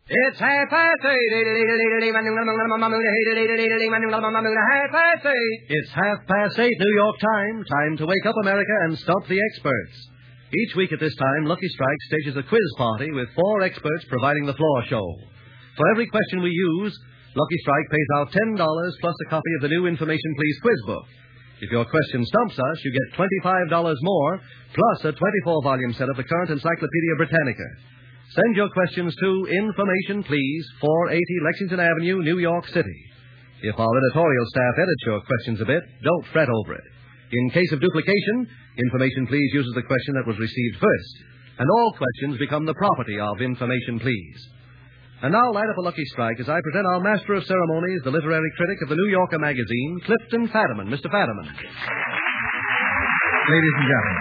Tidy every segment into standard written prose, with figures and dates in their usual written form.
It's 8:30. It's 8:30 New York time. Time to wake up, America, and stump the experts. Each week at this time, Lucky Strike stages a quiz party with 4 experts providing the floor show. For every question we use, Lucky Strike pays out $10 plus a copy of the new Information Please quiz book. If your question stumps us, you get $25 more, plus a 24-volume set of the current Encyclopedia Britannica. Send your questions to Information Please, 480 Lexington Avenue, New York City. If our editorial staff edits your questions a bit, don't fret over it. In case of duplication, Information Please uses the question that was received first, and all questions become the property of Information Please. And now light up a Lucky Strike as I present our master of ceremonies, the literary critic of the New Yorker magazine, Clifton Fadiman. Mr. Fadiman. Ladies and gentlemen,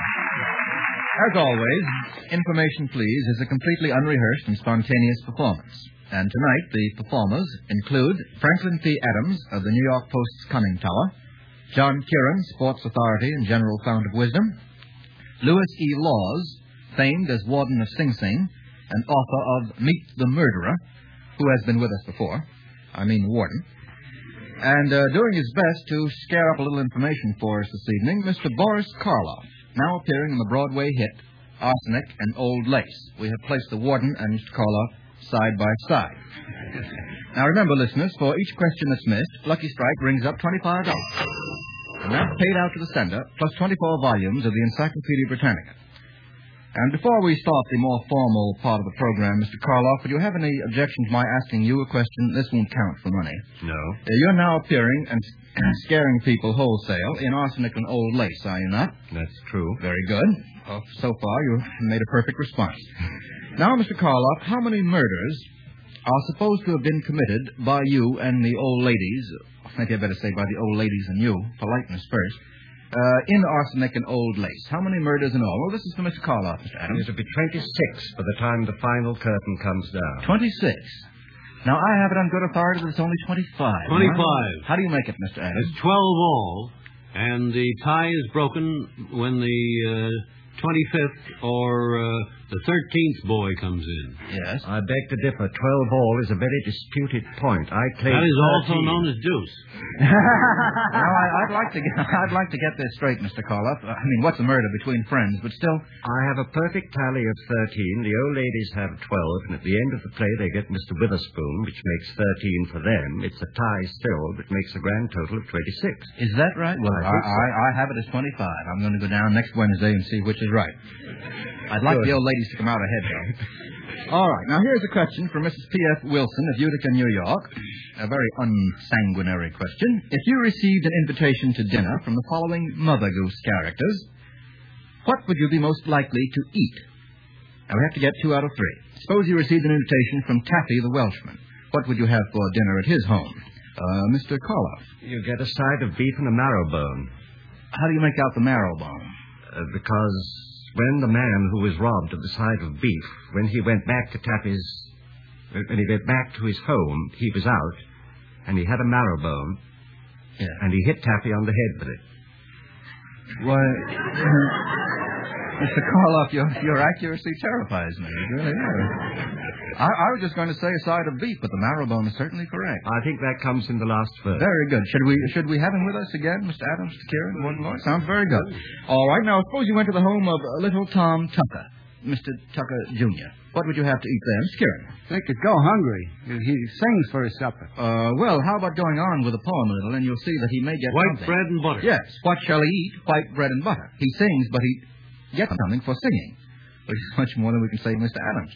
as always, Information Please is a completely unrehearsed and spontaneous performance. And tonight, the performers include Franklin P. Adams of the New York Post's Conning Tower, John Kieran, Sports Authority and General Fount of Wisdom, Louis E. Laws, famed as Warden of Sing Sing, and author of Meet the Murderer, who has been with us before. I mean, Warden. And doing his best to scare up a little information for us this evening, Mr. Boris Karloff, now appearing in the Broadway hit Arsenic and Old Lace. We have placed the Warden and Mr. Karloff side by side. Now remember, listeners, for each question that's missed, Lucky Strike brings up $25. And that's paid out to the sender, plus 24 volumes of the Encyclopedia Britannica. And before we start the more formal part of the program, Mr. Karloff, would you have any objection to my asking you a question? This won't count for money. No. You're now appearing and scaring people wholesale in Arsenic and Old Lace, are you not? That's true. Very good. Well, so far, you've made a perfect response. Now, Mr. Karloff, how many murders are supposed to have been committed by you and the old ladies, maybe I better say by the old ladies and you, politeness first, in Arsenic and Old Lace? How many murders in all? Well, this is for Mr. Karloff, Mr. Adams. It'll be 26 by the time the final curtain comes down. 26. Now, I have it on good authority that it's only 25. 25. Right? How do you make it, Mr. Adams? It's 12 all, and the tie is broken when the 25th or the 13th boy comes in. Yes. I beg to differ. 12 all is a very disputed point. I claim that is 13. also known as deuce. Now, I'd like to get this straight, Mr. Karloff. I mean, what's a murder between friends, but still... I have a perfect tally of 13. The old ladies have 12, and at the end of the play they get Mr. Witherspoon, which makes 13 for them. It's a tie still, but makes a grand total of 26. Is that right? Well, I have it as 25. I'm going to go down next Wednesday and see which is right. I'd like the old ladies to come out ahead, though. All right, now here's a question from Mrs. P.F. Wilson of Utica, New York. A very unsanguinary question. If you received an invitation to dinner from the following Mother Goose characters, what would you be most likely to eat? Now, we have to get 2 out of 3. Suppose you received an invitation from Taffy the Welshman. What would you have for dinner at his home? Mr. Karloff. You get a side of beef and a marrow bone. How do you make out the marrow bone? Because when the man who was robbed of the side of beef, when he went back to his home, he was out, and he had a marrow bone, and he hit Taffy on the head with it. Why, Mr. Karloff, your accuracy terrifies me. It really is. I was just going to say a side of beef, but the marrow bone is certainly correct. I think that comes in the last verse. Very good. Should we have him with us again, Mr. Adams, Mr. Kieran, Warden Law? Sounds very good. All right, now suppose you went to the home of little Tom Tucker, Mr. Tucker Jr. What would you have to eat there, Mr. Kieran? They could go hungry. He sings for his supper. Well, how about going on with the poem a little, and you'll see that he may get White something. bread and butter. Yes. What shall he eat? White bread and butter. He sings, but he gets something for singing, which is much more than we can say to Mr. Adams.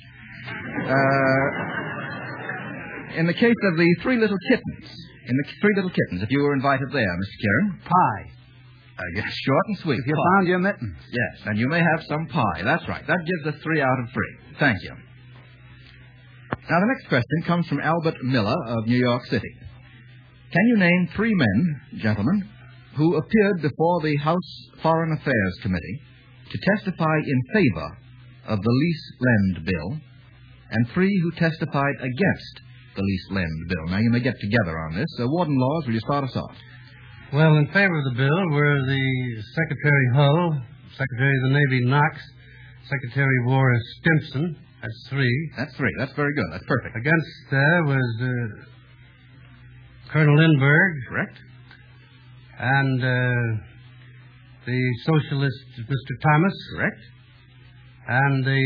In the case of the 3 little kittens, if you were invited there, Mr. Kieran. Pie. Yes, short and sweet. If you found your mittens. Yes, and you may have some pie. That's right. That gives us 3 out of 3. Thank you. Now, the next question comes from Albert Miller of New York City. Can you name 3 men, gentlemen, who appeared before the House Foreign Affairs Committee to testify in favor of the Lease Lend Bill, and 3 who testified against the Lease Lend Bill? Now, you may get together on this. Warden Laws, will you start us off? Well, in favor of the bill were the Secretary Hull, Secretary of the Navy Knox, Secretary of War Stimson, That's 3. That's 3. That's very good. That's perfect. Against there was Colonel Lindbergh. Correct. And the socialist, Mr. Thomas. Correct. And the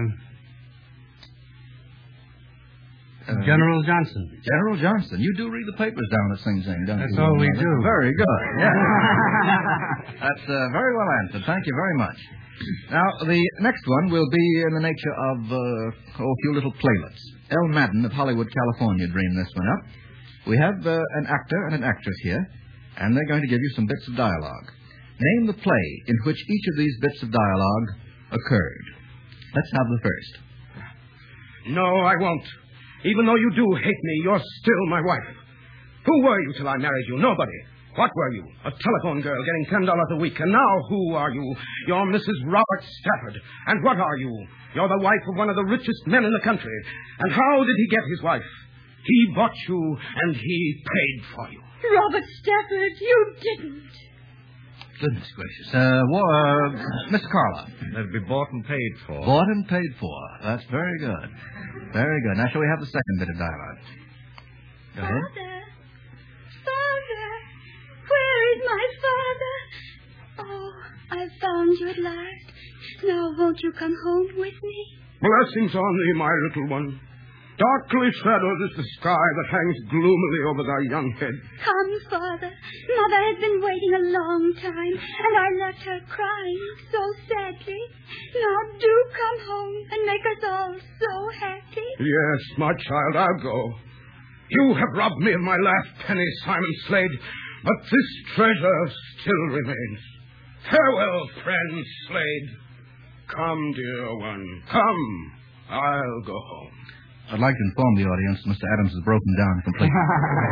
General Johnson. General Johnson. You do read the papers down at Sing Sing, don't you? That's all we do. Very good. Yeah. That's very well answered. Thank you very much. Now, the next one will be in the nature of a few little playlets. El Madden of Hollywood, California dreamed this one up. We have an actor and an actress here, and they're going to give you some bits of dialogue. Name the play in which each of these bits of dialogue occurred. Let's have the first. No, I won't. Even though you do hate me, you're still my wife. Who were you till I married you? Nobody. What were you? A telephone girl getting $10 a week. And now who are you? You're Mrs. Robert Stafford. And what are you? You're the wife of one of the richest men in the country. And how did he get his wife? He bought you and he paid for you. Robert Stafford, you didn't. Goodness gracious. Mr. Carla. That'd be bought and paid for. Bought and paid for. That's very good. Very good. Now, shall we have the second bit of dialogue? Go ahead. Father, where is my father? Oh, I've found you at last. Now, won't you come home with me? Blessings on thee, my little one. Darkly shadowed is the sky that hangs gloomily over thy young head. Come, Father. Mother has been waiting a long time, and I left her crying so sadly. Now do come home and make us all so happy. Yes, my child, I'll go. You have robbed me of my last penny, Simon Slade, but this treasure still remains. Farewell, friend Slade. Come, dear one, come. I'll go home. I'd like to inform the audience that Mr. Adams has broken down completely.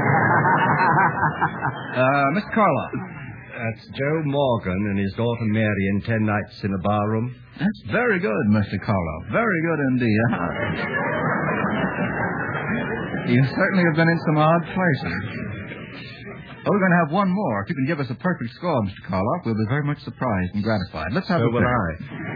Mr. Carla. That's Joe Morgan and his daughter Mary in 10 Nights in a Barroom. That's very good, Mr. Carla. Very good indeed. You certainly have been in some odd places. Oh, we're going to have one more. If you can give us a perfect score, Mr. Carla, we'll be very much surprised and gratified. Let's have So a will I.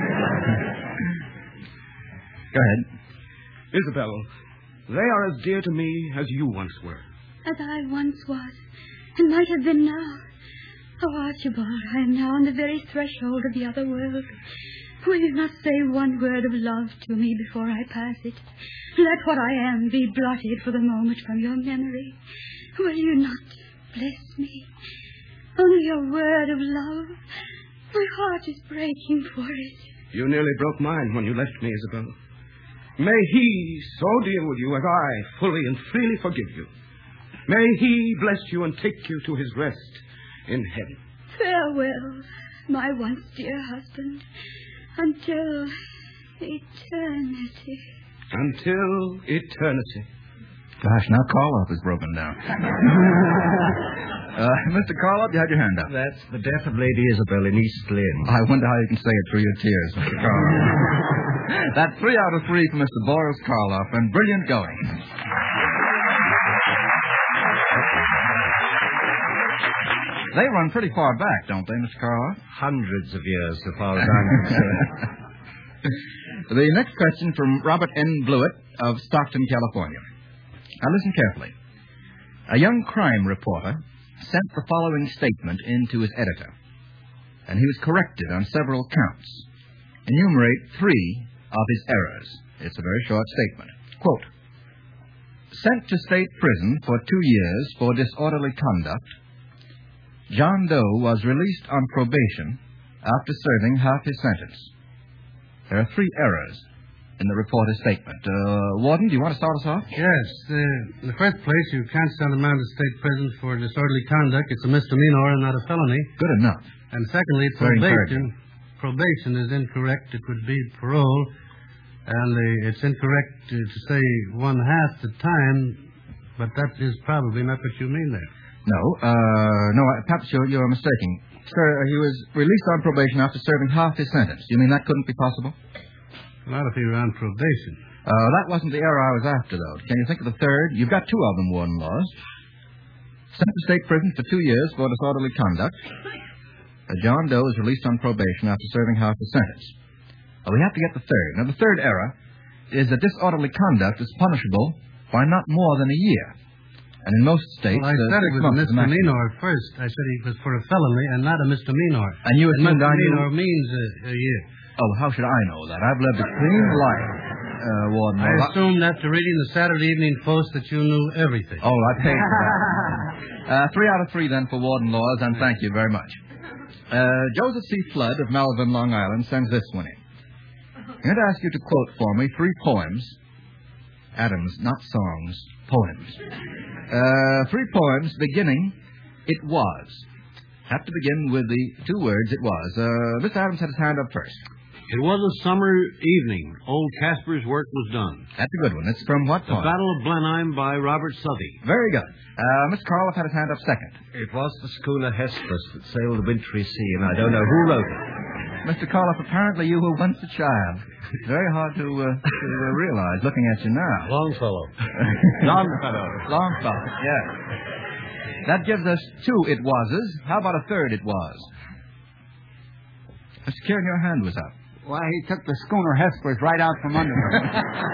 Go ahead. Isabel, they are as dear to me as you once were. As I once was, and might have been now. Oh, Archibald, I am now on the very threshold of the other world. Will you not say one word of love to me before I pass it? Let what I am be blotted for the moment from your memory. Will you not bless me? Only a word of love. My heart is breaking for it. You nearly broke mine when you left me, Isabel. May he so deal with you as I fully and freely forgive you. May he bless you and take you to his rest in heaven. Farewell, my once dear husband, until eternity. Until eternity. Gosh, now Carloff is broken down. Mr. Carloff, you had your hand up. That's the death of Lady Isabel in East Lynne. I wonder how you can say it through your tears, Mr. Carloff. That's 3 out of 3 for Mr. Boris Karloff, and brilliant going. They run pretty far back, don't they, Mr. Karloff? Hundreds of years, so far as I'm concerned. The next question from Robert N. Blewett of Stockton, California. Now listen carefully. A young crime reporter sent the following statement in to his editor, and he was corrected on several counts. Enumerate 3 of his errors. It's a very short statement. Quote, sent to state prison for 2 years for disorderly conduct, John Doe was released on probation after serving half his sentence. There are 3 errors in the reporter's statement. Warden, do you want to start us off? Yes. In the first place, you can't send a man to state prison for disorderly conduct. It's a misdemeanor and not a felony. Good enough. And secondly, probation is incorrect. It would be parole. And it's incorrect to say 1/2 the time, but that is probably not what you mean there. No, perhaps you're mistaken. Sir, he was released on probation after serving half his sentence. You mean that couldn't be possible? Not if he were on probation. That wasn't the error I was after, though. Can you think of the third? You've got 2 of them, Warden Laws. Sent to state prison for 2 years for disorderly conduct. John Doe was released on probation after serving half his sentence. We have to get the third. Now, the third error is that disorderly conduct is punishable by not more than a year. And in most states... Well, I said it was a misdemeanor at first. I said it was for a felony and not a misdemeanor. And you assumed I knew... Misdemeanor means a year. Oh, how should I know that? I've lived a clean life, Warden. I assumed after reading the Saturday Evening Post that you knew everything. Oh, I paid for that. 3 out of 3 then for Warden Laws, and thank you very much. Joseph C. Flood of Malvern, Long Island, sends this one in. I'm going to ask you to quote for me 3 poems. Adams, not songs, poems. 3 poems beginning, "It was." Have to begin with the 2 words, "it was." Mr. Adams had his hand up first. It was a summer evening. Old Casper's work was done. That's a good one. It's from what The poem? Battle of Blenheim by Robert Southey. Very good. Mr. Karloff had his hand up second. It was the schooner Hesperus that sailed the wintry sea, and I don't know who wrote it. Mr. Karloff, apparently you were once a child. It's very hard to realize, looking at you now. Longfellow. Longfellow, yes. That gives us 2 "it wases." How about a third "it was"? Mr. Kieran, your hand was up. Why, he took the schooner Hesperus right out from under him.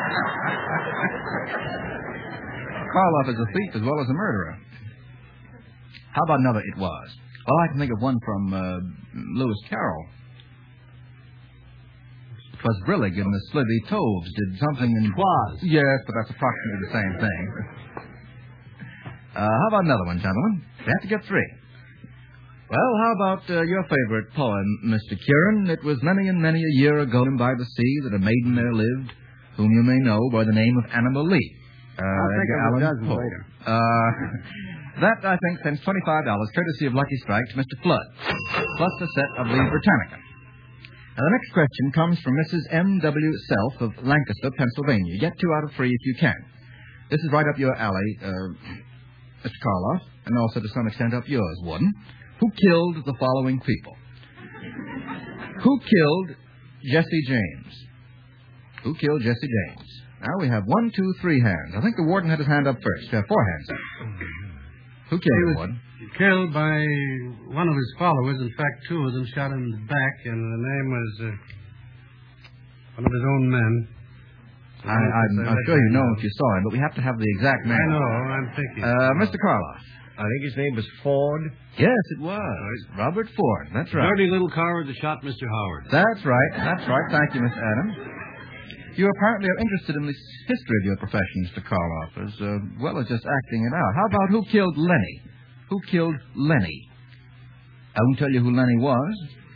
Karloff is a thief as well as a murderer. How about another "it was"? Well, I can think of one from Lewis Carroll. "'Twas Brillig and the Slithy Toves did something in... "'Twas." Yes, but that's approximately the same thing. How about another one, gentlemen? We have to get 3. Well, how about your favorite poem, Mr. Kieran? "It was many and many a year ago by the sea that a maiden there lived, whom you may know by the name of Annabel Lee." I'll think of a dozen later. That, I think, sends $25, courtesy of Lucky Strike, to Mr. Flood, plus a set of the Britannica. Now, the next question comes from Mrs. M.W. Self of Lancaster, Pennsylvania. Get 2 out of 3 if you can. This is right up your alley, Mr. Karloff, and also to some extent up yours, Warden. Who killed the following people? Who killed Jesse James? Who killed Jesse James? Now we have 1, 2, 3 hands. I think the Warden had his hand up first. 4 hands up. Who killed him, Warden? Killed by one of his followers. In fact, 2 of them shot him in the back, and the name was one of his own men. I'm sure you know if you saw him, but we have to have the exact name. I know. I'm thinking. Mr. Karloff. I think his name was Ford. Yes, it was. Robert Ford. That's right. Dirty little coward that shot Mr. Howard. That's right. Thank you, Miss Adams. You apparently are interested in the history of your profession, Mr. Karloff, as well as just acting it out. How about who killed Lenny? Who killed Lenny? I won't tell you who Lenny was.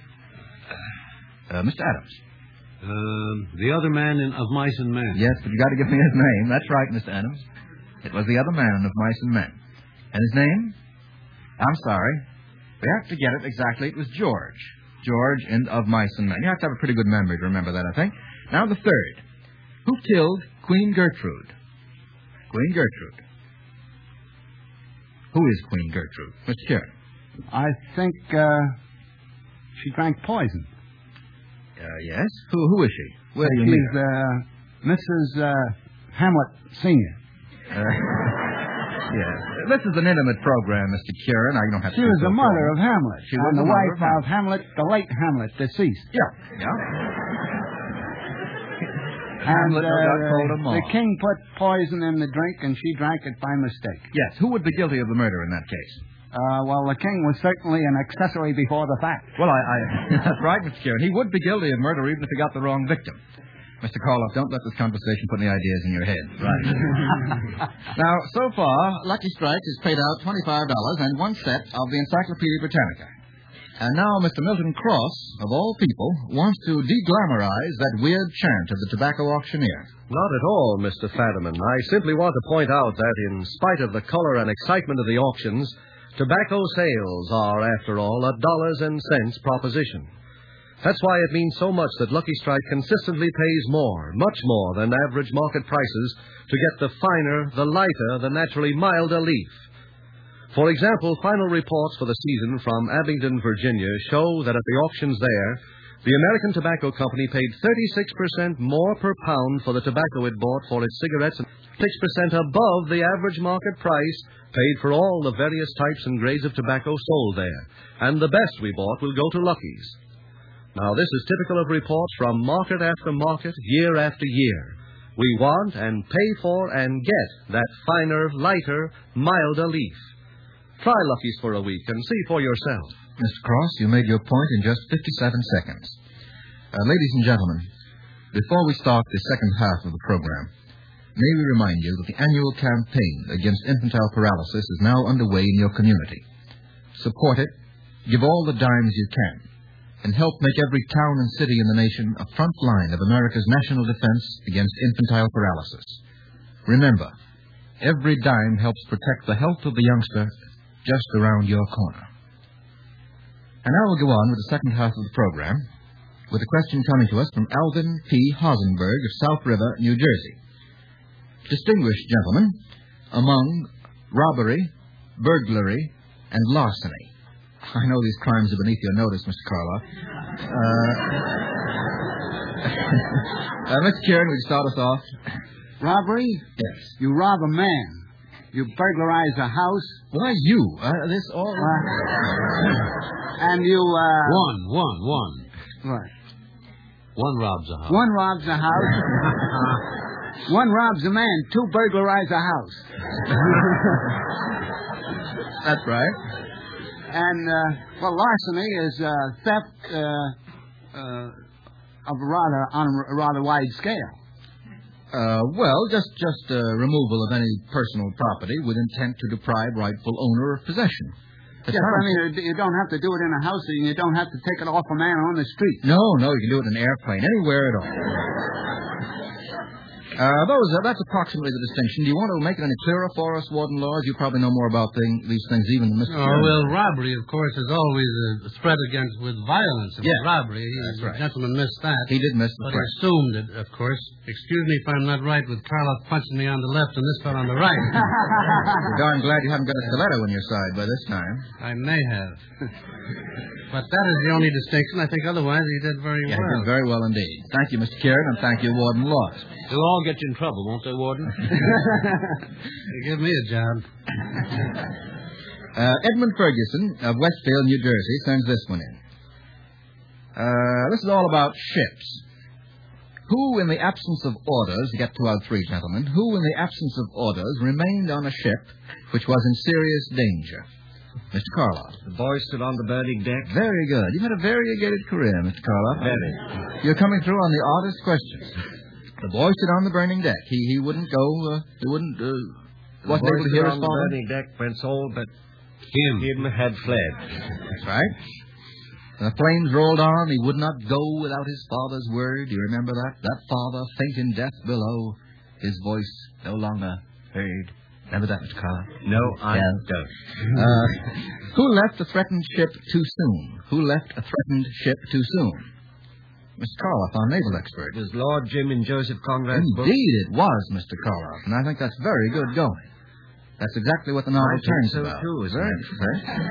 Mr. Adams. The other man of Mice and Men. Yes, but you got to give me his name. That's right, Mr. Adams. It was the other man of Mice and Men. And his name? I'm sorry. We have to get it exactly. It was George. George of Mice and Men. You have to have a pretty good memory to remember that, I think. Now the third. Who killed Queen Gertrude? Queen Gertrude. Who is Queen Gertrude? Mr. Kieran. I think she drank poison. Yes. Who is she? Where do you meet her? She's Mrs. Hamlet Sr. Yes. This is an intimate program, Mr. Kieran. You don't have to... She was the mother of Hamlet. She was the wife of Hamlet, the late Hamlet, deceased. Yeah. And Hamlet got cold of the king put poison in the drink, and she drank it by mistake. Yes. Who would be guilty of the murder in that case? Well, the king was certainly an accessory before the fact. Well, that's right, Mr. Kieran. He would be guilty of murder even if he got the wrong victim. Mr. Karloff, don't let this conversation put any ideas in your head. Right. Now, so far, Lucky Strike has paid out $25 and 1 set of the Encyclopedia Britannica. And now Mr. Milton Cross, of all people, wants to de-glamorize that weird chant of the tobacco auctioneer. Not at all, Mr. Fadiman. I simply want to point out that in spite of the color and excitement of the auctions, tobacco sales are, after all, a dollars and cents proposition. That's why it means so much that Lucky Strike consistently pays more, much more than average market prices to get the finer, the lighter, the naturally milder leaf. For example, final reports for the season from Abingdon, Virginia, show that at the auctions there, the American Tobacco Company paid 36% more per pound for the tobacco it bought for its cigarettes and 6% above the average market price paid for all the various types and grades of tobacco sold there. And the best we bought will go to Lucky's. Now, this is typical of reports from market after market, year after year. We want and pay for and get that finer, lighter, milder leaf. Try Lucky's for a week and see for yourself. Mr. Cross, you made your point in just 57 seconds. Ladies and gentlemen, before we start the second half of the program, may we remind you that the annual campaign against infantile paralysis is now underway in your community. Support it, give all the dimes you can, and help make every town and city in the nation a front line of America's national defense against infantile paralysis. Remember, every dime helps protect the health of the youngster just around your corner. And now we'll go on with the second half of the program, with a question coming to us from Alvin P. Hosenberg of South River, New Jersey. Distinguished gentlemen, among robbery, burglary, and larceny. I know these crimes are beneath your notice, Mr. Karloff. Mr. Kieran, would you start us off? Robbery? Yes. You rob a man. You burglarize a house. Why, you? This all... And you, One. What? One robs a house. One robs a house. One robs a man. Two burglarize a house. That's right. And, larceny is theft of on a rather wide scale. Just removal of any personal property with intent to deprive rightful owner of possession. Yes, I mean, you don't have to do it in a house, and you don't have to take it off a man on the street. No, you can do it in an airplane, anywhere at all. That's approximately the distinction. Do you want to make it any clearer for us, Warden Laws? You probably know more about these things even than Mr. Kieran. Well, robbery, of course, is always a threat against with violence. Yes. Robbery. That's right. The gentleman missed that. He did miss the But threat. he assumed it, of course. Excuse me if I'm not right with Karloff punching me on the left and this fellow on the right. You're darn glad you haven't got a stiletto on your side by this time. I may have. But that is the only distinction. I think otherwise he did very well. He did very well indeed. Thank you, Mr. Kieran, and thank you, Warden Laws. They'll all get you in trouble, won't they, Warden? They give me a job. Edmund Ferguson of Westfield, New Jersey, sends this one in. This is all about ships. Who, in the absence of orders, you get 2 out of 3, gentlemen, who, in the absence of orders, remained on a ship which was in serious danger? Mr. Karloff. The boy stood on the burning deck. Very good. You've had a variegated career, Mr. Karloff. Very. You're coming through on the oddest questions. The boy stood on the burning deck. He wouldn't go, wasn't able to hear his on father. the burning deck when all but him had fled. That's right. The flames rolled on. He would not go without his father's word. Do you remember that? That father, faint in death below, his voice no longer heard. Remember that, Mr. Carr? No, I don't. Who left a threatened ship too soon? Who left a threatened ship too soon? Mr. Karloff, our naval expert. It was Lord Jim and Joseph Conrad's book. Indeed, it was, Mr. Karloff, and I think that's very good going. That's exactly what the novel turns so about. too, isn't Very it? interesting.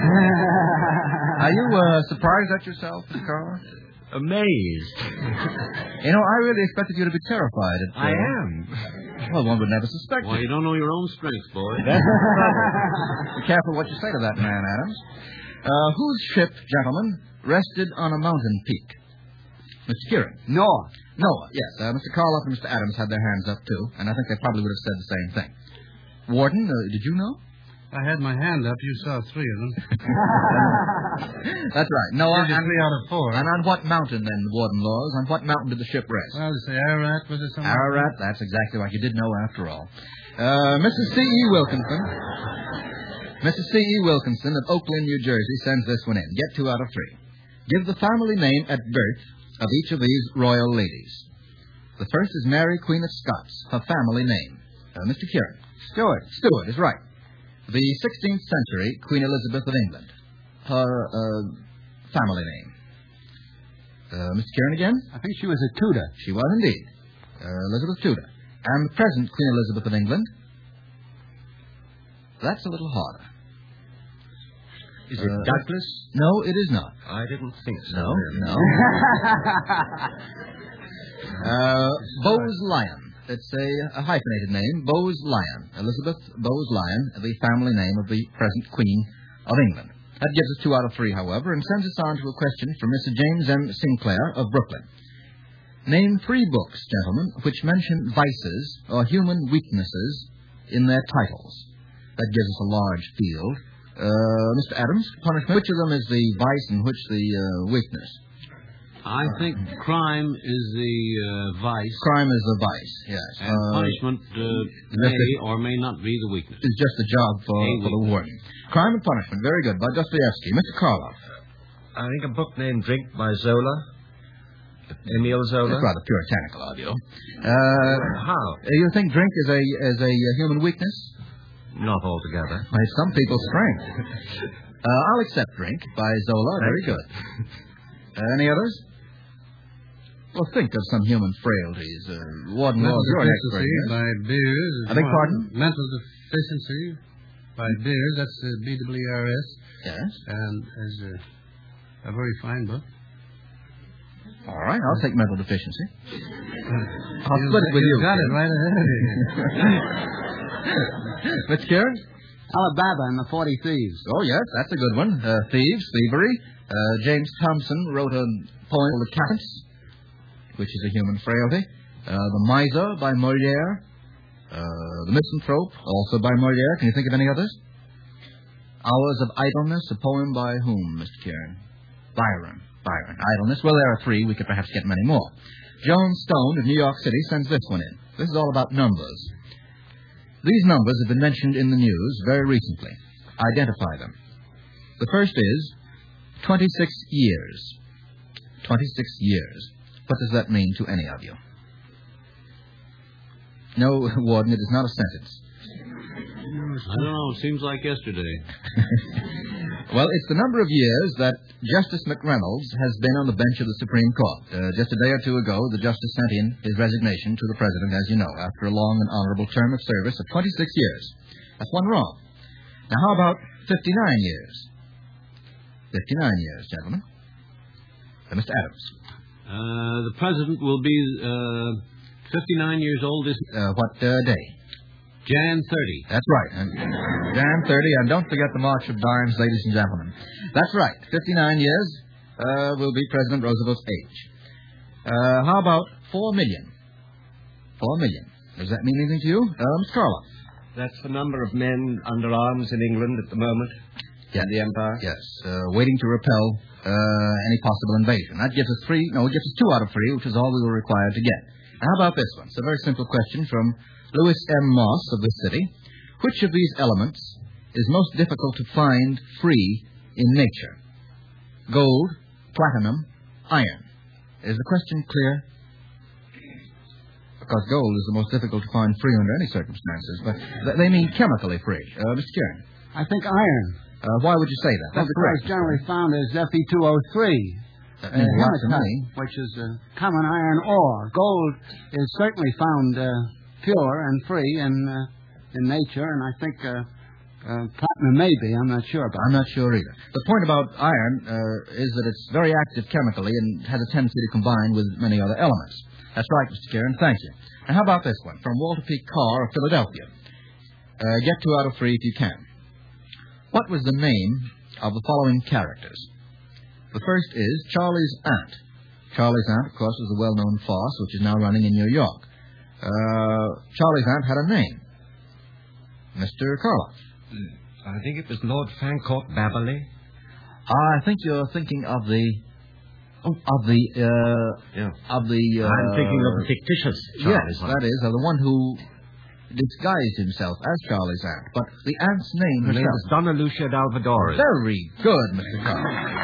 Are you surprised at yourself, Mr. Karloff? Amazed. You know, I really expected you to be terrified. I am. Well, one would never suspect Well, it. you don't know your own strength, boy. Be careful what you say to that man, Adams. Whose ship, gentlemen, rested on a mountain peak? Mr. Kieran. Noah, yes. Mr. Karloff and Mr. Adams had their hands up, too, and I think they probably would have said the same thing. Warden, did you know? I had my hand up. You saw 3 of them. That's right. Noah. 3 out of 4. And on what mountain, then, Warden Laws? On what mountain did the ship rest? Well, say Ararat, was it something? Ararat, that's exactly right. You did know after all. Mrs. C.E. Wilkinson. Mrs. C.E. Wilkinson of Oakland, New Jersey, sends this one in. Get 2 out of 3. Give the family name at birth of each of these royal ladies. The first is Mary, Queen of Scots, her family name. Mr. Kieran. Stuart is right. The 16th century Queen Elizabeth of England. Her family name. Mr. Kieran again? I think she was a Tudor. She was indeed. Elizabeth Tudor. And the present Queen Elizabeth of England. That's a little harder. Is it Douglas? No, it is not. I didn't think so. No. Bowes Lyon. It's a hyphenated name. Bowes Lyon. Elizabeth Bowes Lyon, the family name of the present Queen of England. That gives us 2 out of 3, however, and sends us on to a question from Mr. James M. Sinclair of Brooklyn. Name 3 books, gentlemen, which mention vices or human weaknesses in their titles. That gives us a large field. Mr. Adams, punishment, which of them is the vice and which the weakness? I think crime is the vice. Crime is the vice, yes. And punishment may or may not be the weakness. It's just a job for the warden. Crime and punishment, very good, by Dostoevsky. Mr. Karloff. I think a book named Drink by Zola. Emile Zola. That's rather puritanical of you. How? You think drink is a human weakness? Not altogether. By some people's strength. I'll accept Drink by Zola. Very good. Any others? Well, think of some human frailties. Warden Laws, you're an expert. Mental deficiency by Beers. I beg pardon? Mental deficiency by Beers. That's BWRS. Yes. And is a very fine book. All right, I'll take mental deficiency. I'll split it with you. You got it right ahead. Mr. Kieran? Alibaba and the 40 Thieves. Oh, yes, that's a good one. Thieves, thievery. James Thompson wrote a poem called The Cats, which is a human frailty. The Miser by Moliere. The Misanthrope, also by Moliere. Can you think of any others? Hours of Idleness, a poem by whom, Mr. Kieran? Byron. Idleness. Well, there are 3. We could perhaps get many more. Joan Stone of New York City sends this one in. This is all about numbers. These numbers have been mentioned in the news very recently. Identify them. The first is 26 years. 26 years. What does that mean to any of you? No, Warden, it is not a sentence. I don't know. It seems like yesterday. Well, it's the number of years that Justice McReynolds has been on the bench of the Supreme Court. Just a day or 2 ago, the justice sent in his resignation to the president, as you know, after a long and honorable term of service of 26 years. That's one wrong. Now, how about 59 years? 59 years, gentlemen. Mr. Adams. The president will be 59 years old this... What day? Jan 30. That's right. Jan 30, and don't forget the March of Dimes, ladies and gentlemen. That's right. 59 years will be President Roosevelt's age. How about 4 million? 4 million. Does that mean anything to you? Mr. Karloff. That's the number of men under arms in England at the moment. Yes. In the Empire. Yes. Waiting to repel any possible invasion. That gives us 2 out of 3, which is all we were required to get. Now, how about this one? It's a very simple question from Louis M. Moss of the city. Which of these elements is most difficult to find free in nature? Gold, platinum, iron. Is the question clear? Because gold is the most difficult to find free under any circumstances, but they mean chemically free. Mr. Kieran. I think iron. Why would you say that? That's because correct. generally found as Fe2O3. That means lots of money. Which is common iron ore. Gold is certainly found pure and free in nature, and I think platinum may be. I'm not sure about it. I'm not sure either. The point about iron is that it's very active chemically and has a tendency to combine with many other elements. That's right, Mr. Kieran. Thank you. And how about this one? From Walter P. Carr of Philadelphia. Get 2 out of 3 if you can. What was the name of the following characters? The first is Charlie's Aunt. Charlie's Aunt, of course, was the well-known farce which is now running in New York. Charlie's Aunt had a name. Mr. Karloff. I think it was Lord Fancourt Babberley. I think you're thinking of the... I'm thinking of the fictitious Charlie's Aunt. Yes, that is, the one who disguised himself as Charlie's Aunt. But the aunt's name Her name was Donna Lucia d'Alvadores. Very good, Mr. Karloff.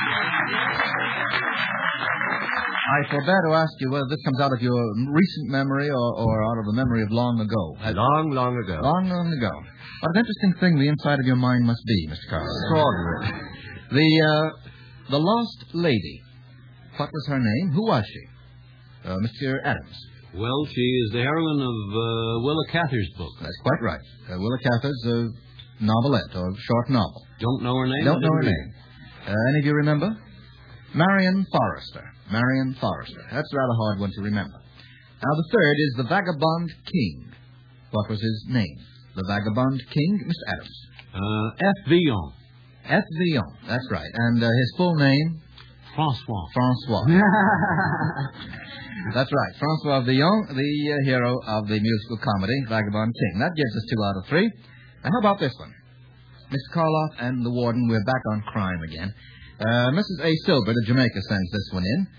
I forbear to ask you whether this comes out of your recent memory or out of the memory of long ago. Long ago. Long ago. What an interesting thing the inside of your mind must be, Mr. Karloff. Extraordinary. The lost lady. What was her name? Who was she? Mr. Adams. Well, she is the heroine of Willa Cather's book. That's quite right. Willa Cather's novelette, or short novel. Don't know her name? Don't know her name. Any of you remember? Marion Forrester. Marion Forrester. That's a rather hard one to remember. Now, the third is the Vagabond King. What was his name? The Vagabond King, Mr. Adams. F. Villon. F. Villon. That's right. And his full name? Francois. Francois. That's right. Francois Villon, the hero of the musical comedy Vagabond King. That gives us 2 out of 3. And how about this one? Mr. Karloff and the warden, we're back on crime again. Mrs. A. Silbert of Jamaica sends this one in.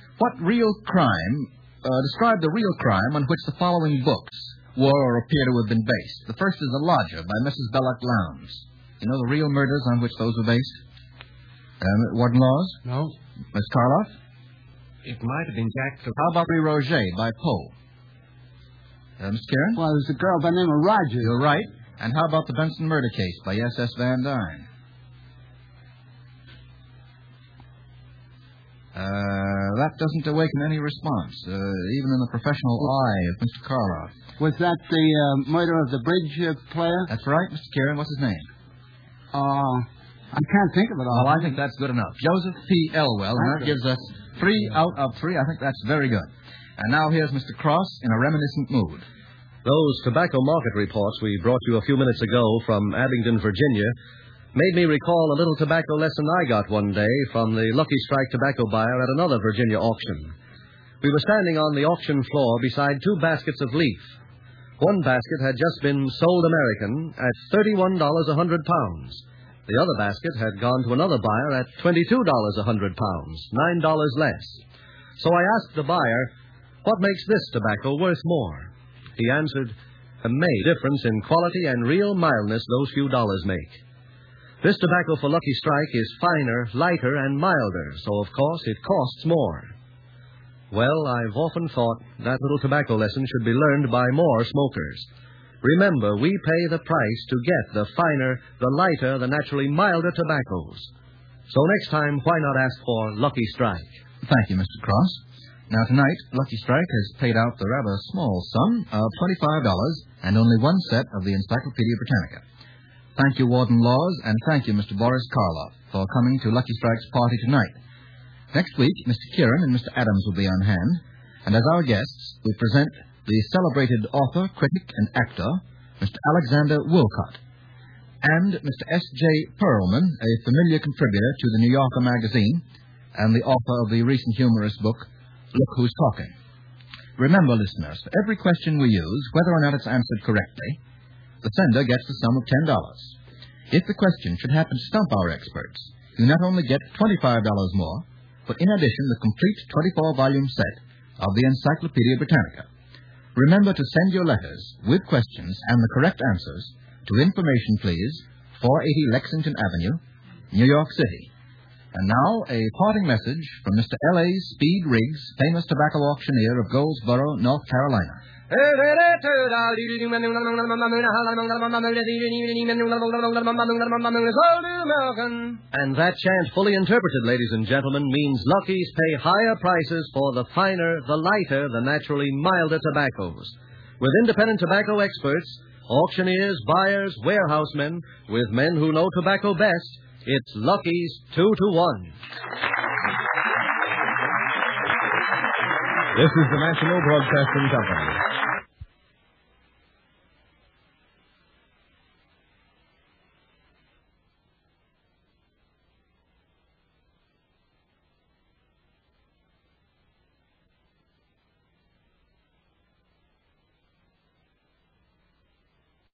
Describe the real crime on which the following books were or appear to have been based. The first is The Lodger by Mrs. Belloc Lowndes. You know the real murders on which those were based? Warden Laws? No. Miss Karloff? It might have been Jack the... How about Henri Roget by Poe? Mr. Kieran? Well, there's a girl by the name of Rogers. You're right. And how about The Benson Murder Case by S.S. Van Dyne? That doesn't awaken any response, even in the professional eye of Mr. Karloff. Was that the murder of the bridge player? That's right, Mr. Kieran. What's his name? I can't think of it all. Well, I think that's good enough. Joseph P. Elwell, and that gives us 3 out of 3. I think that's very good. And now here's Mr. Cross in a reminiscent mood. Those tobacco market reports we brought you a few minutes ago from Abingdon, Virginia, made me recall a little tobacco lesson I got one day from the Lucky Strike tobacco buyer at another Virginia auction. We were standing on the auction floor beside 2 baskets of leaf. One basket had just been sold American at $31 a hundred pounds. The other basket had gone to another buyer at $22 a hundred pounds, $9 less. So I asked the buyer, what makes this tobacco worth more? He answered, a difference in quality and real mildness those few dollars make. This tobacco for Lucky Strike is finer, lighter, and milder, so of course it costs more. Well, I've often thought that little tobacco lesson should be learned by more smokers. Remember, we pay the price to get the finer, the lighter, the naturally milder tobaccos. So next time, why not ask for Lucky Strike? Thank you, Mr. Cross. Now, tonight, Lucky Strike has paid out the rather small sum of $25 and only 1 set of the Encyclopedia Britannica. Thank you, Warden Laws, and thank you, Mr. Boris Karloff, for coming to Lucky Strike's party tonight. Next week, Mr. Kieran and Mr. Adams will be on hand, and as our guests, we present the celebrated author, critic, and actor, Mr. Alexander Woolcott, and Mr. S.J. Perlman, a familiar contributor to the New Yorker magazine, and the author of the recent humorous book, Look Who's Talking. Remember, listeners, for every question we use, whether or not it's answered correctly, the sender gets the sum of $10. If the question should happen to stump our experts, you not only get $25 more, but in addition the complete 24-volume set of the Encyclopedia Britannica. Remember to send your letters with questions and the correct answers to Information Please, 480 Lexington Avenue, New York City. And now, a parting message from Mr. L.A. Speed Riggs, famous tobacco auctioneer of Goldsboro, North Carolina. And that chant, fully interpreted, ladies and gentlemen, means Lucky's pay higher prices for the finer, the lighter, the naturally milder tobaccos. With independent tobacco experts, auctioneers, buyers, warehousemen, with men who know tobacco best, it's Lucky's 2-to-1. This is the National Broadcasting Company.